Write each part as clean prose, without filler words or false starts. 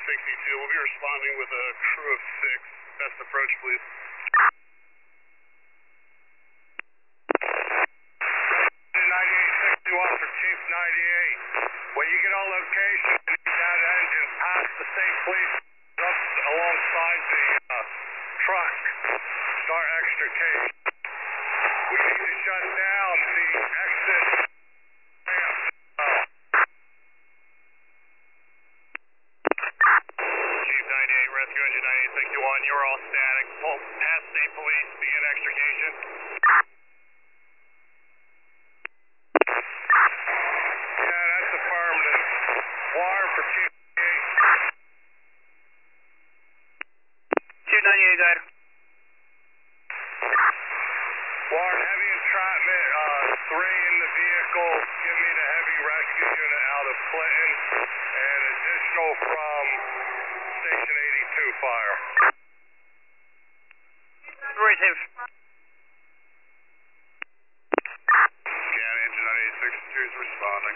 9862. We'll be responding with a crew of 6. Best approach, please. 9861 for Chief 98. When you get on location, you need that engine past the state police up alongside the truck. Start extrication. We need to shut down the exit ramp. Chief 98, Rescue Engine 9861, you're all static. Pull past state police, begin extrication. Yeah, that's affirmative. Wire for Chief 98. Chief 98, got it. Warren, heavy entrapment, 3 in the vehicle. Give me the heavy rescue unit out of Clinton and additional from Station 82 fire. Receive. Scan Engine 9862 is responding.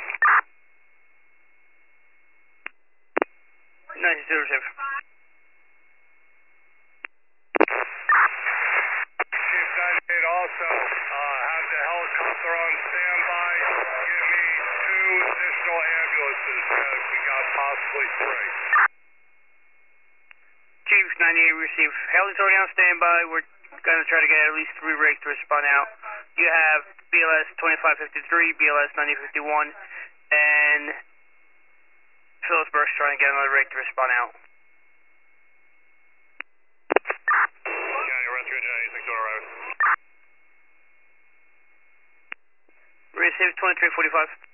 92, receive. Chief 98 also have the helicopter on standby. Give me 2 additional ambulances. We got possibly 3. Chief 98, receive. Heli's already on standby. We're going to try to get at least 3 rigs to respond out. You have BLS 2553, BLS 9051, and Phillipsburg's trying to get another rig to respond out. County Rescue Engine 96 arrived. Receive 2345.